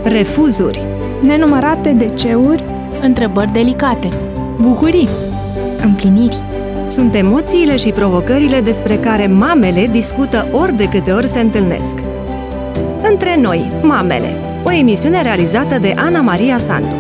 refuzuri, nenumărate DC-uri, întrebări delicate, bucurii, împliniri. sunt emoțiile și provocările despre care mamele discută ori de câte ori se întâlnesc. Între noi, mamele, o emisiune realizată de Ana Maria Sandu.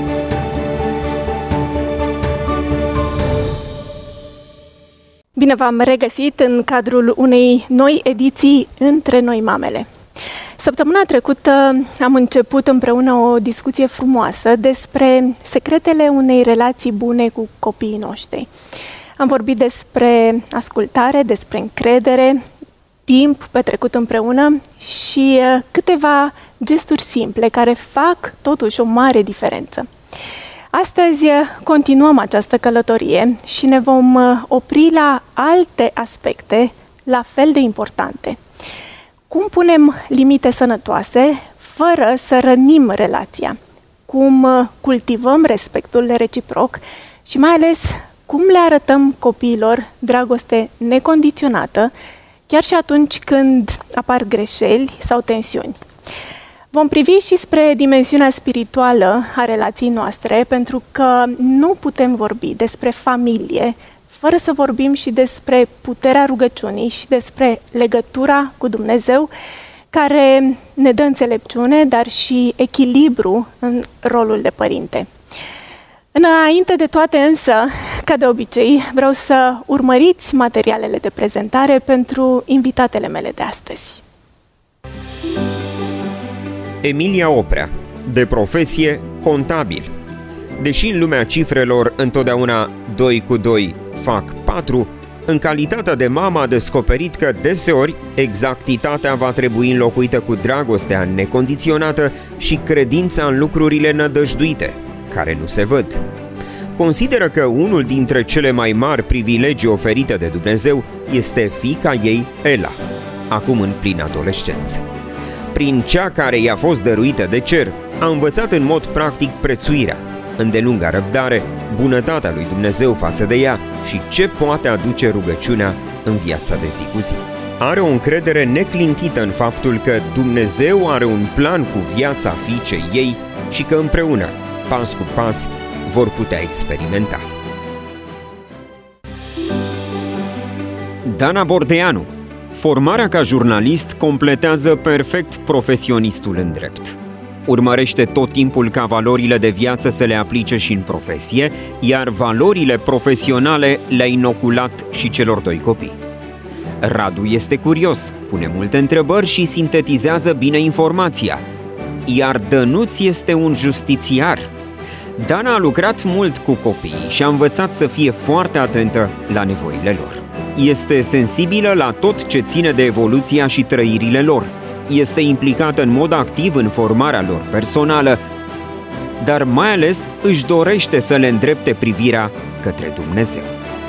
Bine v-am regăsit în cadrul unei noi ediții Între noi, mamele. Săptămâna trecută am început împreună o discuție frumoasă despre secretele unei relații bune cu copiii noștri. Am vorbit despre ascultare, despre încredere, timp petrecut împreună și câteva gesturi simple care fac totuși o mare diferență. Astăzi continuăm această călătorie și ne vom opri la alte aspecte la fel de importante. Cum punem limite sănătoase fără să rănim relația? Cum cultivăm respectul reciproc și mai ales cum le arătăm copiilor dragoste necondiționată, chiar și atunci când apar greșeli sau tensiuni. Vom privi și spre dimensiunea spirituală a relației noastre, pentru că nu putem vorbi despre familie fără să vorbim și despre puterea rugăciunii și despre legătura cu Dumnezeu, care ne dă înțelepciune, dar și echilibru în rolul de părinte. Înainte de toate însă, ca de obicei, vreau să urmăriți materialele de prezentare pentru invitatele mele de astăzi. Emilia Oprea, de profesie contabil. Deși în lumea cifrelor întotdeauna 2 cu 2 fac 4, în calitatea de mamă a descoperit că deseori exactitatea va trebui înlocuită cu dragostea necondiționată și credința în lucrurile nădăjduite, care nu se văd. Consideră că unul dintre cele mai mari privilegii oferite de Dumnezeu este fiica ei, Ela, acum în plină adolescență. Prin cea care i-a fost dăruită de cer, a învățat în mod practic prețuirea, îndelunga răbdare, bunătatea lui Dumnezeu față de ea și ce poate aduce rugăciunea în viața de zi cu zi. Are o încredere neclintită în faptul că Dumnezeu are un plan cu viața fiicei ei și că împreună, pas cu pas, vor putea experimenta. Dana Bordeanu. Formarea ca jurnalist completează perfect profesionistul în drept. Urmărește tot timpul ca valorile de viață să le aplice și în profesie, iar valorile profesionale le-a inoculat și celor doi copii. Radu este curios, pune multe întrebări și sintetizează bine informația, iar Dănuț este un justițiar. Dana a lucrat mult cu copiii și a învățat să fie foarte atentă la nevoile lor. Este sensibilă la tot ce ține de evoluția și trăirile lor. Este implicată în mod activ în formarea lor personală, dar mai ales își dorește să le îndrepte privirea către Dumnezeu.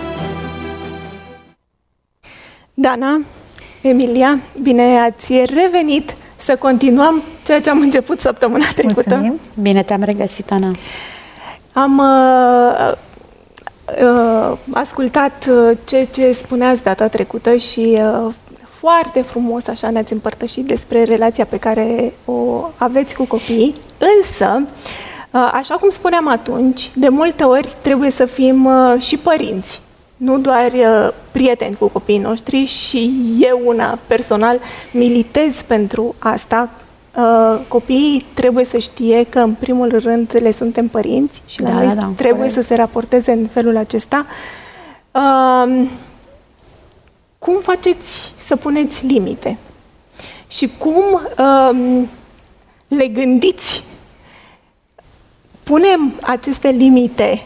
Dana, Emilia, bine ați revenit să continuăm ceea ce am început săptămâna trecută. Mulțumim. Bine te-am regăsit, Ana. Am ascultat ce spuneați data trecută și foarte frumos așa ne-ați împărtășit despre relația pe care o aveți cu copiii, însă, așa cum spuneam atunci, de multe ori trebuie să fim și părinți, nu doar prieteni cu copiii noștri, și eu una personal militez pentru asta. Copiii trebuie să știe că în primul rând le suntem părinți și la noi trebuie să se raporteze în felul acesta. Cum faceți să puneți limite? Și cum le gândiți? Punem aceste limite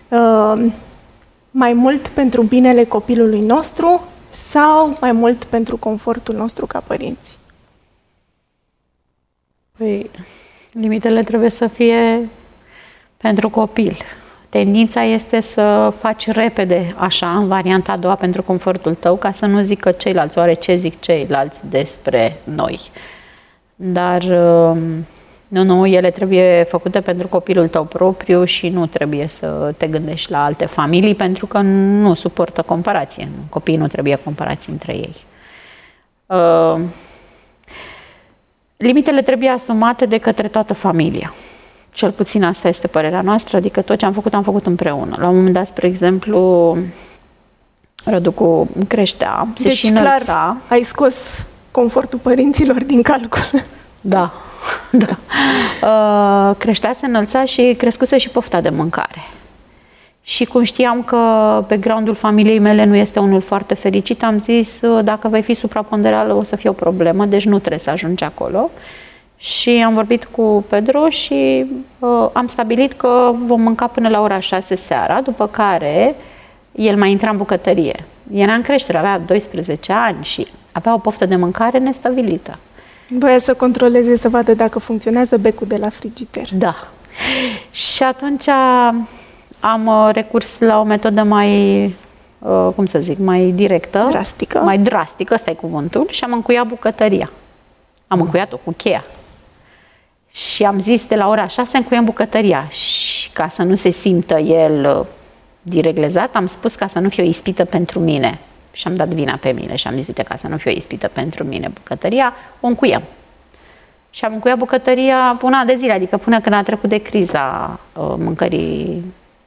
mai mult pentru binele copilului nostru sau mai mult pentru confortul nostru ca părinți? Păi, limitele trebuie să fie pentru copil. Tendința este să faci repede așa, în varianta a doua, pentru confortul tău, ca să nu zică ceilalți, oare ce zic ceilalți despre noi. Dar nu, ele trebuie făcute pentru copilul tău propriu și nu trebuie să te gândești la alte familii, pentru că nu suportă comparație. Copiii nu trebuie comparații între ei. Limitele trebuie asumate de către toată familia. Cel puțin asta este părerea noastră, adică tot ce am făcut împreună. La un moment dat, spre exemplu, Răducu creștea, se și înălța. Clar, ai scos confortul părinților din calcul. Da, da. Creștea, se înălța și crescuse și pofta de mâncare. Și cum știam că background-ul familiei mele nu este unul foarte fericit, am zis, dacă vei fi supraponderală o să fie o problemă, deci nu trebuie să ajungi acolo. Și am vorbit cu Pedro și am stabilit că vom mânca până la ora 6 seara, după care el mai intra în bucătărie. Era în creștere, avea 12 ani și avea o poftă de mâncare nestabilită. Voia să controleze, să vadă dacă funcționează becul de la frigider. Da. Și atunci am recurs la o metodă mai, cum să zic, mai directă. Drastică. Mai drastică, ăsta e cuvântul. Și am încuiat bucătăria. Am încuiat-o cu cheia. Și am zis, de la ora 6 încuiem bucătăria. Și ca să nu se simtă el direglezat, am spus ca să nu fie o ispită pentru mine. Și am dat vina pe mine și am zis, uite, ca să nu fie o ispită pentru mine bucătăria, o încuiem. Și am încuiat bucătăria până de zile, adică până când a trecut de criza mâncării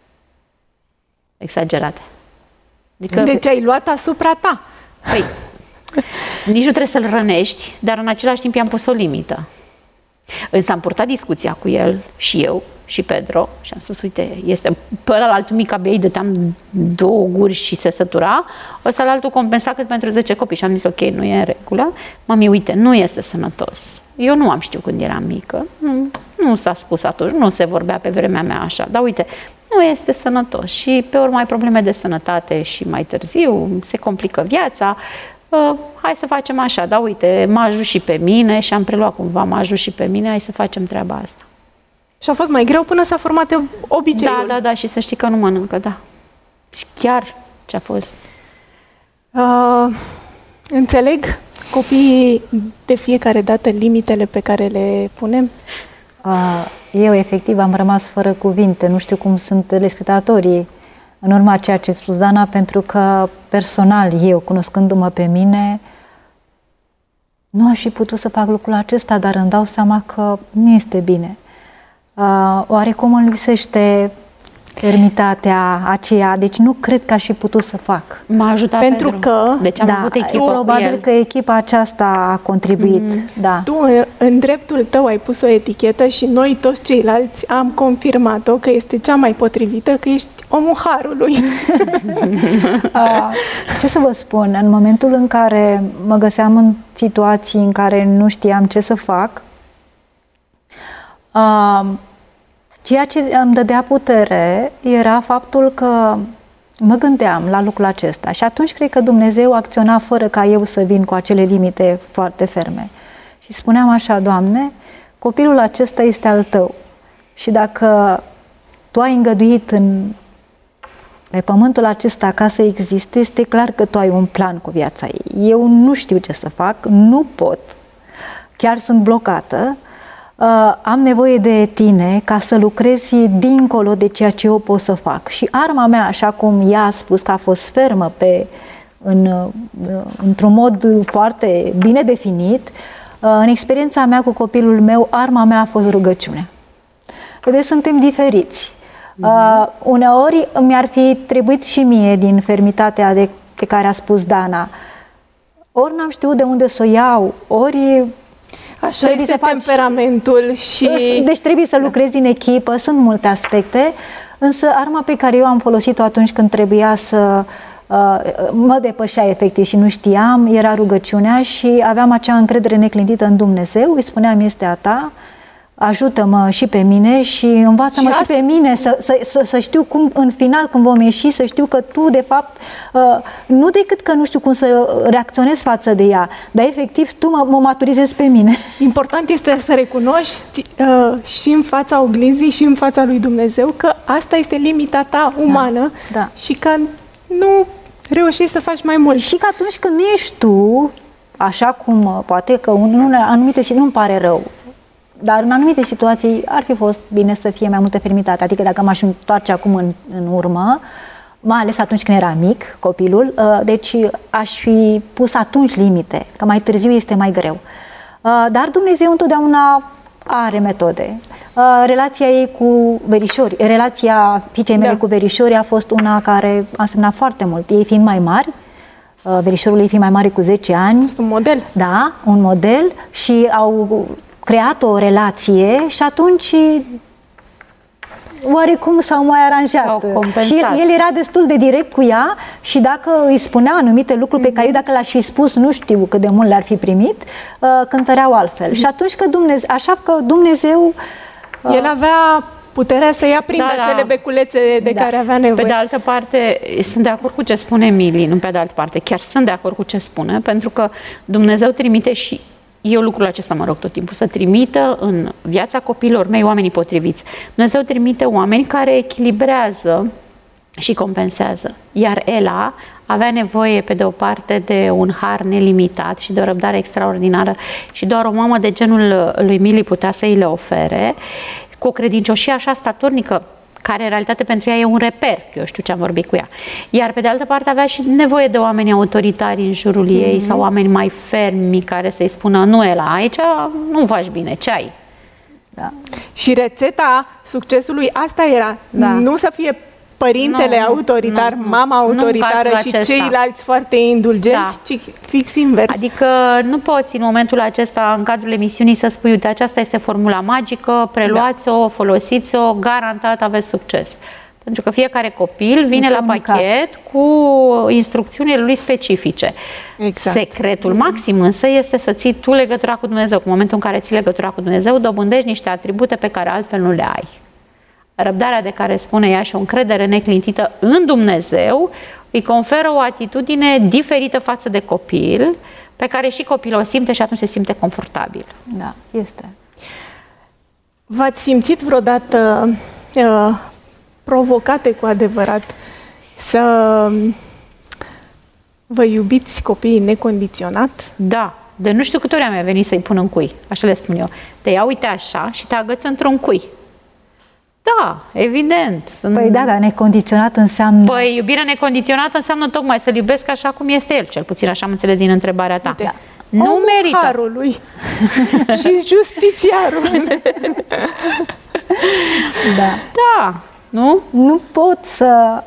exagerate. Adică, deci ai luat asupra ta. Păi, nici nu trebuie să-l rănești, dar în același timp i-am pus o limită. Însă am purtat discuția cu el și eu și Pedro și am spus, uite, este pe ălaltul mic abia îi dăteam 2 guri și se sătura, ăsta la altul compensa cât pentru 10 copii și am zis, ok, nu e în regulă. Mami, uite, nu este sănătos. Eu nu am știut când eram mică, nu s-a spus atunci, nu se vorbea pe vremea mea așa, dar uite, nu este sănătos și pe urmă ai probleme de sănătate și mai târziu se complică viața. Hai să facem așa, da, uite, mă ajut și pe mine și am preluat cumva, mă ajut și pe mine, hai să facem treaba asta. Și a fost mai greu până s-a format obiceiul. Da, și să știi că nu mănâncă, da. Și chiar ce a fost. Înțeleg copiii de fiecare dată limitele pe care le punem? Eu efectiv am rămas fără cuvinte, nu știu cum sunt telespectatorii în urma ceea ce a spus Dana, pentru că personal eu, cunoscându-mă pe mine, nu aș fi putut să fac lucrul acesta, dar îmi dau seama că nu este bine. Oarecum îmi lipsește fermitatea aceea, deci nu cred că aș fi putut să fac. M-a ajutat pentru că deci am avut echipă probabil că echipa aceasta a contribuit. Da. Tu în dreptul tău ai pus o etichetă și noi toți ceilalți am confirmat-o că este cea mai potrivită, că ești omul harului. Ce să vă spun, în momentul în care mă găseam în situații în care nu știam ce să fac, ceea ce îmi dădea putere era faptul că mă gândeam la lucrul acesta și atunci cred că Dumnezeu acționa fără ca eu să vin cu acele limite foarte ferme. Și spuneam așa, Doamne, copilul acesta este al Tău și dacă Tu ai îngăduit pe pământul acesta ca să existe, este clar că Tu ai un plan cu viața ei. Eu nu știu ce să fac, nu pot, chiar sunt blocată. Am nevoie de Tine ca să lucrezi dincolo de ceea ce eu pot să fac. Și arma mea, așa cum ea a spus că a fost fermă într-un mod foarte bine definit, în experiența mea cu copilul meu, arma mea a fost rugăciunea. Vedeți, suntem diferiți. Uneori mi-ar fi trebuit și mie din fermitatea de care a spus Dana. Ori n-am știut de unde să o iau, ori... Așa este temperamentul și... Deci trebuie să lucrezi în echipă, sunt multe aspecte, însă arma pe care eu am folosit-o atunci când trebuia să mă depășea efectiv și nu știam, era rugăciunea și aveam acea încredere neclintită în Dumnezeu, îi spuneam, este a Ta, ajută-mă și pe mine și învață-mă și pe mine să știu cum, în final, când vom ieși, să știu că Tu, de fapt, nu decât că nu știu cum să reacționez față de ea, dar efectiv Tu mă maturizezi pe mine. Important este să recunoști și în fața oglinzii și în fața lui Dumnezeu că asta este limita ta umană și că nu reușești să faci mai mult. Și că atunci când nu ești tu, așa cum poate că în anumite și nu-mi pare rău, dar în anumite situații ar fi fost bine să fie mai multă fermitate. Adică dacă m-aș întoarce acum în urmă, mai ales atunci când era mic copilul, deci aș fi pus atunci limite, că mai târziu este mai greu. Dar Dumnezeu întotdeauna are metode. Relația ei cu verișori, relația fiicei mele cu verișori a fost una care a însemnat foarte mult. Ei fiind mai mari, verișorul ei fiind mai mare cu 10 ani. Este un model. Da, un model și au creat o relație și atunci oarecum s-au mai aranjat. Și el era destul de direct cu ea și dacă îi spunea anumite lucruri pe care eu, dacă le-aș fi spus, nu știu cât de mult le-ar fi primit, cântăreau altfel. Și atunci că Dumnezeu el avea puterea să-i aprindă acele beculețe de care avea nevoie. Pe de altă parte, sunt de acord cu ce spune Mili, nu pe de altă parte, chiar sunt de acord cu ce spune, pentru că Dumnezeu trimite și eu lucrul acesta mă rog tot timpul, să trimită în viața copiilor mei oamenii potriviți. Dumnezeu trimite oameni care echilibrează și compensează. Iar Ela avea nevoie, pe de o parte, de un har nelimitat și de o răbdare extraordinară și doar o mamă de genul lui Mili putea să îi le ofere, cu o credincioșie așa statornică, care în realitate pentru ea e un reper, eu știu ce am vorbit cu ea. Iar pe de altă parte avea și nevoie de oameni autoritari în jurul ei sau oameni mai fermi care să-i spună nu, Ela, aici nu faci bine, ce ai? Da. Și rețeta succesului asta era, nu să fie părintele autoritar, mama autoritară și ceilalți foarte indulgenți, ci fix invers. Adică nu poți în momentul acesta, în cadrul emisiunii, să spui, uite, aceasta este formula magică, preluați-o, folosiți-o, garantat aveți succes. Pentru că fiecare copil vine la pachet cu instrucțiunile lui specifice. Exact. Secretul maxim însă este să ții tu legătura cu Dumnezeu. În momentul în care ții legătura cu Dumnezeu, dobândești niște atribute pe care altfel nu le ai. Răbdarea de care spune ea și o încredere neclintită în Dumnezeu îi conferă o atitudine diferită față de copil, pe care și copilul o simte și atunci se simte confortabil. Da, este. V-ați simțit vreodată provocate cu adevărat să vă iubiți copiii necondiționat? Da. De nu știu câte ori mi-a venit să-i pun în cui, așa le spun eu. Te iau, uite așa, și te agăți într-un cui. Da, evident. Păi da, dar necondiționat înseamnă... Păi iubirea necondiționată înseamnă tocmai să-l iubesc așa cum este el, cel puțin așa am înțeles din întrebarea ta. Da. Nu merită. Harului și justițiarul. Da. Da, nu? Nu pot să...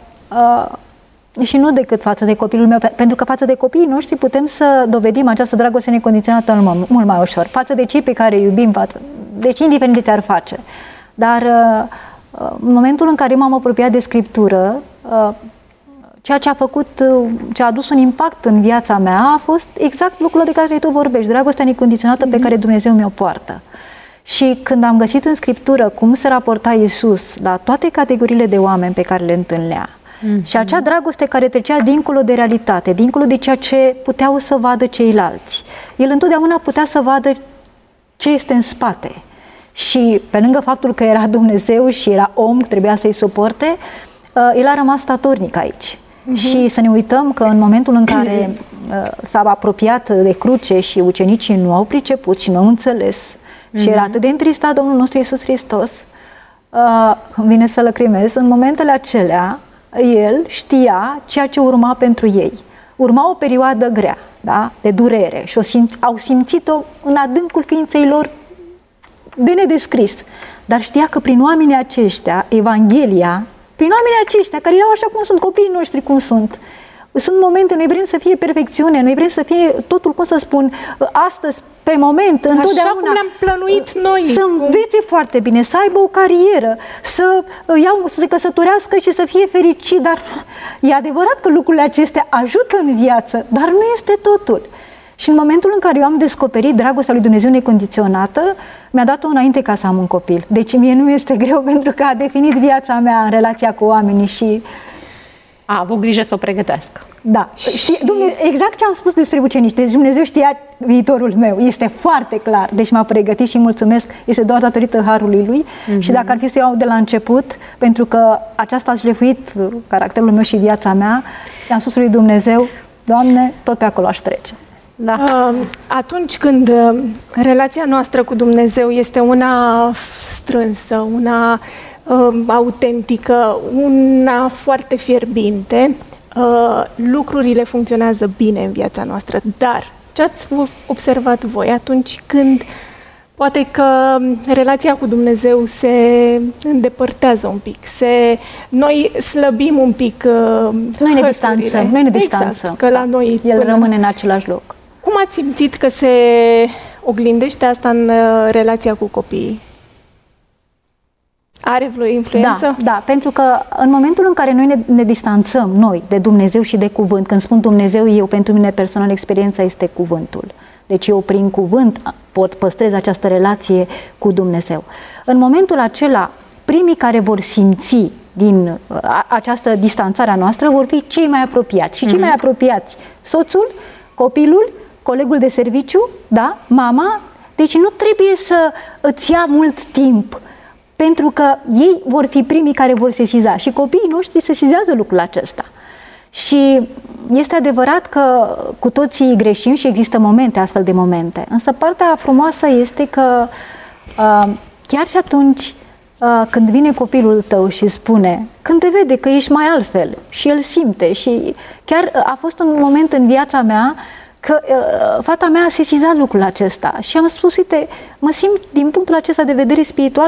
și nu decât față de copilul meu, pentru că față de copiii noștri putem să dovedim această dragoste necondiționată mult mai ușor. Față de cei pe care îi iubim, deci indiferent ce ți-ar face. Dar în momentul în care m-am apropiat de Scriptură, ceea ce a făcut, ce a adus un impact în viața mea a fost exact lucrul de care tu vorbești, dragostea necondiționată pe care Dumnezeu mi-o poartă. Și când am găsit în Scriptură cum se raporta Iisus la toate categoriile de oameni pe care le întâlnea, și acea dragoste care trecea dincolo de realitate, dincolo de ceea ce puteau să vadă ceilalți, el întotdeauna putea să vadă ce este în spate. Și pe lângă faptul că era Dumnezeu și era om, trebuia să-i suporte, el a rămas statornic aici. Și să ne uităm că în momentul în care s-a apropiat de cruce și ucenicii nu au priceput și nu au înțeles și era atât de întristat Domnul nostru Iisus Hristos, îmi vine să lăcrimez, în momentele acelea el știa ceea ce urma pentru ei. Urma o perioadă grea, da? De durere și au simțit-o în adâncul ființei lor de nedescris. Dar știa că prin oamenii aceștia, Evanghelia, prin oamenii aceștia, care erau așa cum sunt, copiii noștri cum sunt momente, noi vrem să fie perfecțiune, noi vrem să fie totul, cum să spun, astăzi, pe moment, întotdeauna. Așa cum le-am plănuit noi. Să învețe foarte bine, să aibă o carieră, să se căsătorească și să fie fericit, dar e adevărat că lucrurile acestea ajută în viață, dar nu este totul. Și în momentul în care eu am descoperit dragostea lui Dumnezeu necondiționată, mi-a dat-o înainte ca să am un copil. Deci mie nu este greu pentru că a definit viața mea în relația cu oamenii și... A avut grijă să o pregătească. Da. Exact ce am spus despre ucenici. Deci Dumnezeu știa viitorul meu. Este foarte clar. Deci m-a pregătit și mulțumesc. Este doar datorită harului lui. Și dacă ar fi să iau de la început, pentru că aceasta a șlefuit caracterul meu și viața mea, i-am spus lui Dumnezeu, Doamne, tot pe acolo aș trece. Da. Atunci când relația noastră cu Dumnezeu este una strânsă, una autentică, una foarte fierbinte, lucrurile funcționează bine în viața noastră. Dar Ce ați observat voi atunci când poate că relația cu Dumnezeu se îndepărtează un pic, noi slăbim un pic Noi ne distanțăm. Exact, că la noi El rămâne în același loc. Cum ați simțit că se oglindește asta în relația cu copiii? Are vreo influență? Da, pentru că în momentul în care noi ne distanțăm, noi, de Dumnezeu și de cuvânt, când spun Dumnezeu, pentru mine personal experiența este cuvântul. Deci eu prin cuvânt pot păstrez această relație cu Dumnezeu. În momentul acela, primii care vor simți din această distanțare a noastră vor fi cei mai apropiați. Și cei mai apropiați, soțul, copilul, colegul de serviciu, da, mama. Deci nu trebuie să îți ia mult timp, pentru că ei vor fi primii care vor sesiza și copiii noștri sesizează lucrul acesta. Și este adevărat că cu toții greșim și există momente, astfel de momente. Însă partea frumoasă este că chiar și atunci când vine copilul tău și spune, când te vede că ești mai altfel și el simte, și chiar a fost un moment în viața mea că fata mea a sesizat lucrul acesta și am spus, uite, mă simt din punctul acesta de vedere spiritual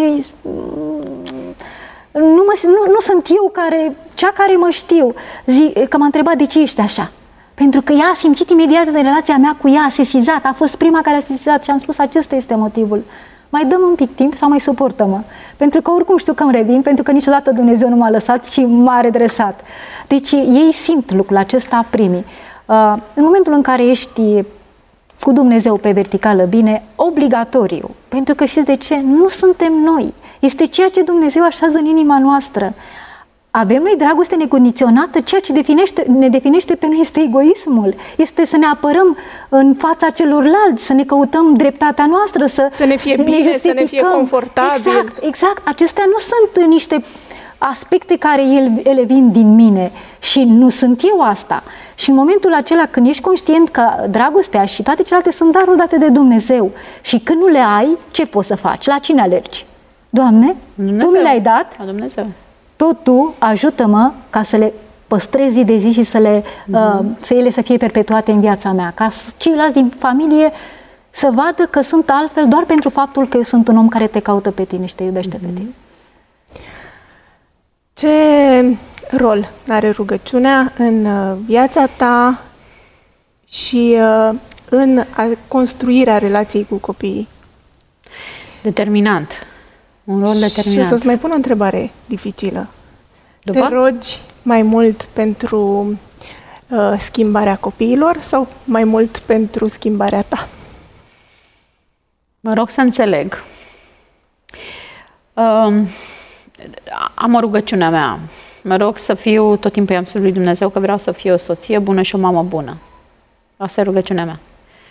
nu sunt eu cea care mă știu. Că m-a întrebat de ce ești așa. Pentru că ea a simțit imediat în relația mea cu ea, a sesizat, a fost prima care a sesizat și am spus, acesta este motivul. Mai dăm un pic timp sau mai suportă-mă. Pentru că oricum știu că îmi revin, pentru că niciodată Dumnezeu nu m-a lăsat și m-a redresat. Deci ei simt lucrul acesta primii. În momentul în care ești cu Dumnezeu pe verticală bine, obligatoriu, pentru că știți de ce? Nu suntem noi. Este ceea ce Dumnezeu așează în inima noastră. Avem noi dragoste necondiționată, ceea ce ne definește pe noi este egoismul. Este să ne apărăm în fața celorlalți, să ne căutăm dreptatea noastră, să ne fie bine, să ne fie confortabil. Exact. Acestea nu sunt niște aspecte care ele vin din mine și nu sunt eu asta. Și în momentul acela când ești conștient că dragostea și toate celelalte sunt daruri date de Dumnezeu și când nu le ai, ce poți să faci? La cine alergi? Doamne, Dumnezeu. Tu mi le-ai dat, Dumnezeu. tot Tu ajută-mă ca să le păstrez zi de zi și să ele să fie perpetuate în viața mea, ca ceilalți din familie să vadă că sunt altfel doar pentru faptul că eu sunt un om care te caută pe tine și te iubește pe tine. Ce rol are rugăciunea în viața ta și în construirea relației cu copiii? Determinant. Un rol determinant. Și să-ți mai pun o întrebare dificilă. Te rogi mai mult pentru schimbarea copiilor sau mai mult pentru schimbarea ta? Mă rog să înțeleg. Am o rugăciune a mea. Mă rog să fiu, tot timpul i-am spus lui Dumnezeu că vreau să fiu o soție bună și o mamă bună. Asta e rugăciunea mea.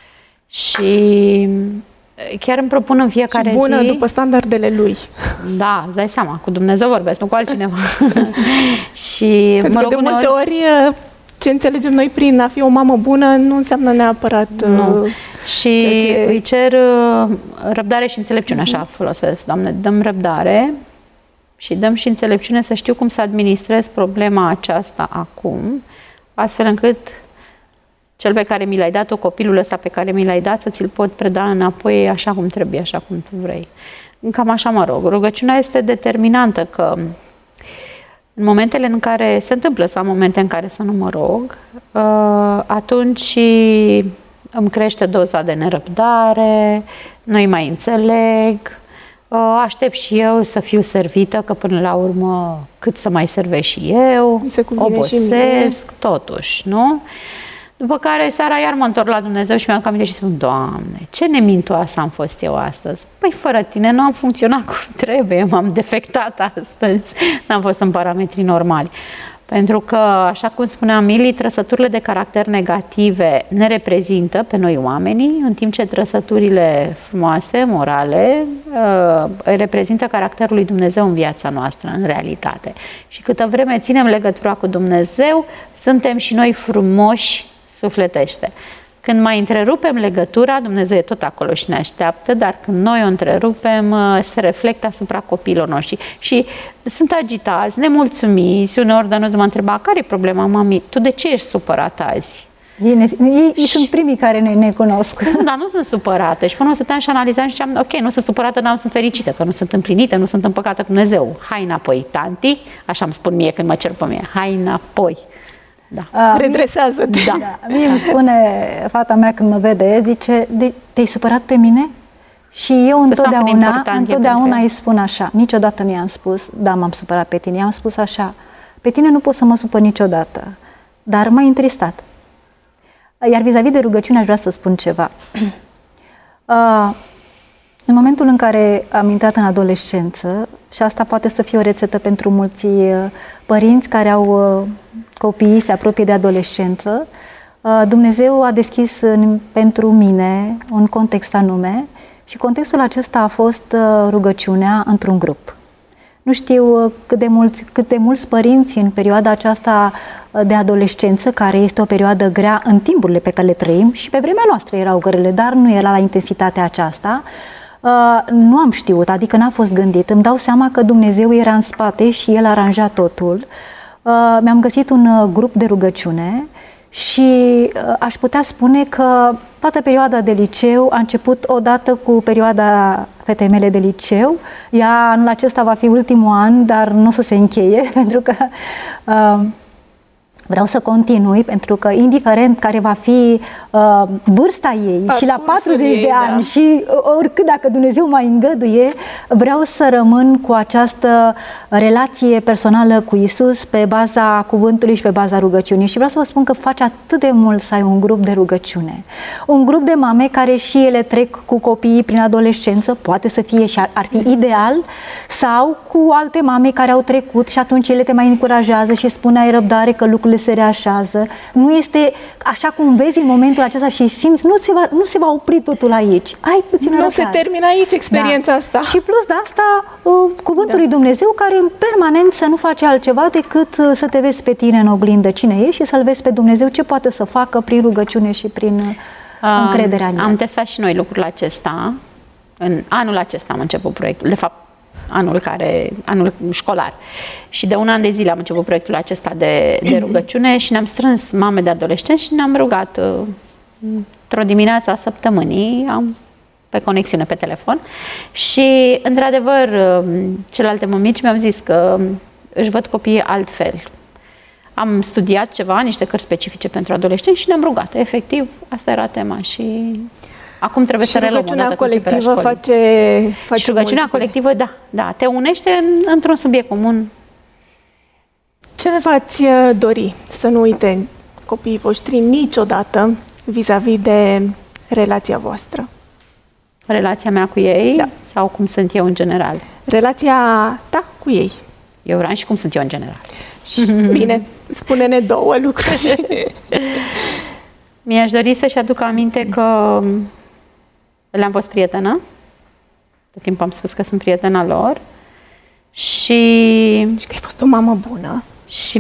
Și chiar îmi propun în fiecare zi... Și bună după standardele Lui. Da, îți dai seama, cu Dumnezeu vorbesc, nu cu altcineva. Și pentru că de multe ori ce înțelegem noi prin a fi o mamă bună nu înseamnă neapărat... Nu. Și îi cer răbdare și înțelepciune, așa folosesc. Doamne, dăm răbdare și dăm și înțelepciune să știu cum să administrez problema aceasta acum, astfel încât cel pe care mi l-ai dat, copilul ăsta pe care mi l-ai dat, să ți-l pot preda înapoi așa cum trebuie, așa cum tu vrei. Cam așa mă rog. Rugăciunea este determinantă, că în momentele în care se întâmplă să am momente în care să nu mă rog, atunci îmi crește doza de nerăbdare, nu-i mai înțeleg, aștept și eu să fiu servită, că până la urmă cât să mai servesc și eu, obosesc, totuși, nu? După care seara iar mă întorc la Dumnezeu și mi-am aminte și spun, Doamne, ce nemintoasă am fost eu astăzi. Păi fără Tine nu am funcționat cum trebuie, m-am defectat astăzi, n-am fost în parametrii normali. Pentru că, așa cum spunea Mili, trăsăturile de caracter negative ne reprezintă pe noi oamenii, în timp ce trăsăturile frumoase, morale, reprezintă caracterul lui Dumnezeu în viața noastră, în realitate. Și câtă vreme ținem legătura cu Dumnezeu, suntem și noi frumoși sufletește. Când mai întrerupem legătura, Dumnezeu e tot acolo și ne așteaptă, dar când noi o întrerupem, se reflectă asupra copiilor noștri. Și sunt agitați, nemulțumiți, uneori Dănuț mă întreba, care e problema, mami? Tu de ce ești supărat azi? Ei sunt primii care ne cunosc. Dar nu sunt supărată. Și până stăteam și analizam și ziceam, ok, nu sunt supărată, dar nu sunt fericită, că nu sunt împlinită, nu sunt împăcată cu Dumnezeu. Hai înapoi, tanti, așa îmi spun mie când mă cer pe mine, hai înapoi. Da. Redresează-te. Da. Mie îmi spune fata mea când mă vede, zice, te-ai supărat pe mine? Și eu întotdeauna îi spun așa, niciodată mi-am spus, da, m-am supărat pe tine, i-am spus așa, pe tine nu pot să mă supăr niciodată, dar m-ai întristat. Iar vis-a-vis de rugăciune aș vrea să spun ceva. În momentul în care am intrat în adolescență, și asta poate să fie o rețetă pentru mulți părinți care au copiii, se apropie de adolescență, Dumnezeu a deschis pentru mine un context anume și contextul acesta a fost rugăciunea într-un grup. Nu știu cât de mulți părinți în perioada aceasta de adolescență, care este o perioadă grea în timpurile pe care le trăim, și pe vremea noastră erau grele, dar nu era la intensitatea aceasta, nu am știut, adică n-a fost gândit. Îmi dau seama că Dumnezeu era în spate și El aranja totul. Mi-am găsit un grup de rugăciune și aș putea spune că toată perioada de liceu a început odată cu perioada fetei mele de liceu. Ea anul acesta va fi ultimul an, dar nu o să se încheie, pentru că vreau să continui, pentru că indiferent care va fi vârsta ei și la 40 de ani și oricât, dacă Dumnezeu mă îngăduie, vreau să rămân cu această relație personală cu Isus pe baza cuvântului și pe baza rugăciunii. Și vreau să vă spun că face atât de mult să ai un grup de rugăciune. Un grup de mame care și ele trec cu copiii prin adolescență, poate să fie și ar fi ideal, sau cu alte mame care au trecut și atunci ele te mai încurajează și spune ai răbdare că lucrurile se reașează. Nu este așa cum vezi în momentul acesta și simți, nu se va opri totul aici. Ai puțină răbdare. Nu se termină aici experiența asta. Și plus de asta, cuvântul lui Dumnezeu, care în permanență nu face altceva decât să te vezi pe tine în oglindă cine ești și să-L vezi pe Dumnezeu ce poate să facă prin rugăciune și prin încrederea în El. Am testat și noi lucrul acesta. În anul acesta am început proiectul. De fapt, anul școlar. Și de un an de zile am început proiectul acesta de rugăciune și ne-am strâns mame de adolescenți și ne-am rugat într-o dimineață a săptămânii, pe conexiune pe telefon și, într-adevăr, celelalte mămici mi-au zis că își văd copiii altfel. Am studiat niște cărți specifice pentru adolescenți și ne-am rugat. Efectiv, asta era tema și... Acum trebuie să reluăm odată cu colectivă face și rugăciunea colectivă, da, te unește într-un subiect comun. Ce v-ați dori să nu uite copiii voștri niciodată vis-a-vis de relația voastră? Relația mea cu ei? Da. Sau cum sunt eu în general? Relația ta cu ei. Eu vreau și cum sunt eu în general. Bine, spune-ne două lucruri. Mi-aș dori să-și aduc aminte că le-am fost prietenă. Tot timpul am spus că sunt prietena lor. Și că ai fost o mamă bună. Și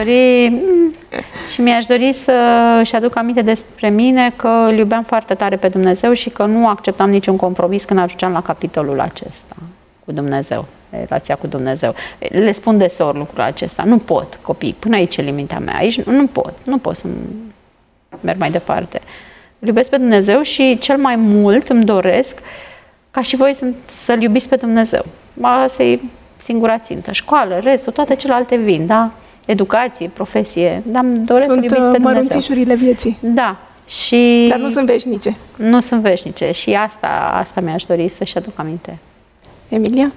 mi-aș dori să-și aduc aminte despre mine că îl iubeam foarte tare pe Dumnezeu și că nu acceptam niciun compromis când ajungeam la capitolul acesta cu Dumnezeu, relația cu Dumnezeu. Le spun deseori lucrul acesta. Nu pot, copii, până aici e limita mea. Aici nu pot să merg mai departe. Îl iubesc pe Dumnezeu și cel mai mult îmi doresc ca și voi să-L iubiți pe Dumnezeu. Asta e singura țintă. Școală, restul, toate celelalte vin, da? Educație, profesie, dar îmi doresc să-L iubiți pe Dumnezeu. Sunt mărunțișurile vieții. Da. Dar nu sunt veșnice. Nu sunt veșnice și asta mi-aș dori să-și aduc aminte. Emilia?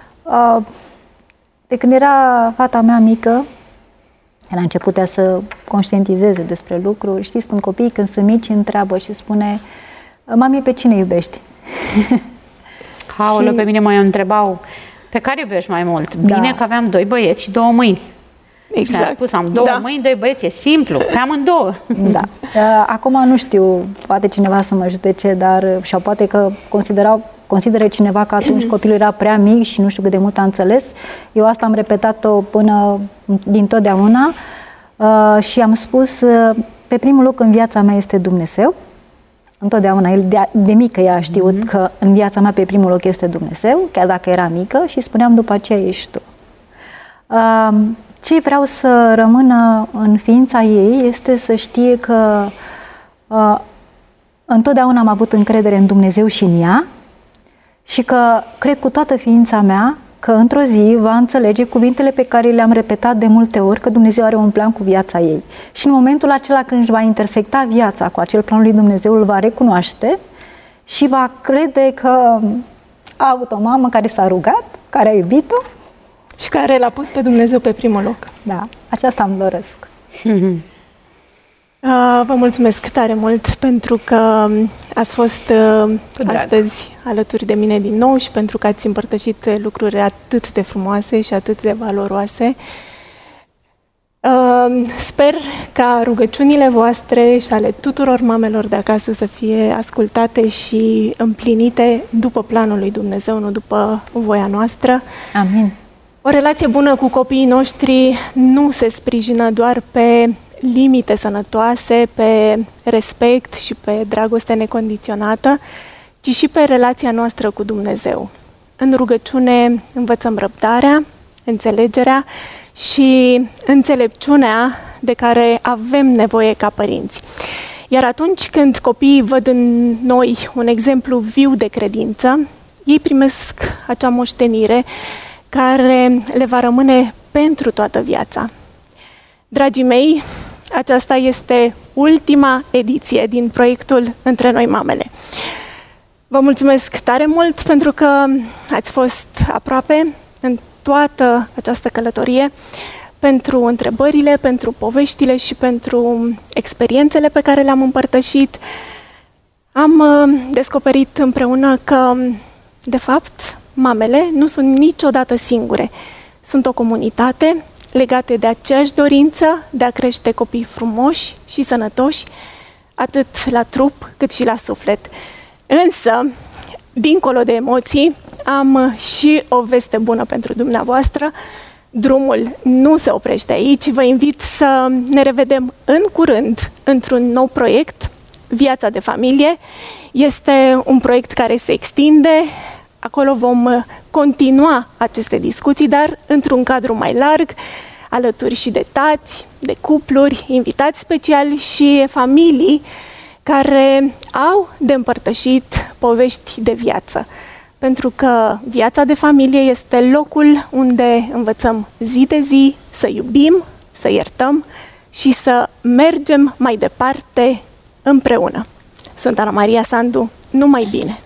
De când era fata mea mică, el a început să conștientizeze despre lucruri. Știți, când copiii, când sunt mici, întreabă și spune: mami, pe cine iubești? Aoleu, pe mine mă întrebau: pe care iubești mai mult? Bine că aveam 2 băieți și 2 mâini. Exact. Și am spus, am 2 mâini, 2 băieți, e simplu, pe amândouă. Da. Acum nu știu, poate cineva să mă judece, dar și poate că consideră cineva că atunci copilul era prea mic și nu știu cât de mult a înțeles. Eu asta am repetat-o până dintotdeauna și am spus, pe primul loc în viața mea este Dumnezeu. Întotdeauna, el de mică ea a știut că în viața mea pe primul loc este Dumnezeu, chiar dacă era mică, și spuneam după aceea ești tu. ce vreau să rămână în ființa ei este să știe că întotdeauna am avut încredere în Dumnezeu și în ea și că cred cu toată ființa mea că într-o zi va înțelege cuvintele pe care le-am repetat de multe ori, că Dumnezeu are un plan cu viața ei. Și în momentul acela când își va intersecta viața cu acel plan lui Dumnezeu, îl va recunoaște și va crede că a avut o mamă care s-a rugat, care a iubit-o. Și care l-a pus pe Dumnezeu pe primul loc. Da, aceasta îmi doresc. Vă mulțumesc tare mult pentru că ați fost astăzi alături de mine din nou și pentru că ați împărtășit lucruri atât de frumoase și atât de valoroase. Sper ca rugăciunile voastre și ale tuturor mamelor de acasă să fie ascultate și împlinite după planul lui Dumnezeu, nu după voia noastră. Amin. O relație bună cu copiii noștri nu se sprijină doar pe limite sănătoase, pe respect și pe dragoste necondiționată, ci și pe relația noastră cu Dumnezeu. În rugăciune învățăm răbdarea, înțelegerea și înțelepciunea de care avem nevoie ca părinți. Iar atunci când copiii văd în noi un exemplu viu de credință, ei primesc acea moștenire care le va rămâne pentru toată viața. Dragii mei, aceasta este ultima ediție din proiectul Între Noi Mamele. Vă mulțumesc tare mult pentru că ați fost aproape în toată această călătorie, pentru întrebările, pentru poveștile și pentru experiențele pe care le-am împărtășit. Am descoperit împreună că, de fapt, mamele nu sunt niciodată singure. Sunt o comunitate legate de aceeași dorință de a crește copii frumoși și sănătoși, atât la trup cât și la suflet. Însă, dincolo de emoții, am și o veste bună pentru dumneavoastră. Drumul nu se oprește aici. Vă invit să ne revedem în curând într-un nou proiect, Viața de Familie. Este un proiect care se extinde. Acolo vom continua aceste discuții, dar într-un cadru mai larg, alături și de tați, de cupluri, invitați speciali și familii care au de împărtășit povești de viață. Pentru că viața de familie este locul unde învățăm zi de zi să iubim, să iertăm și să mergem mai departe împreună. Sunt Ana Maria Sandu, numai bine!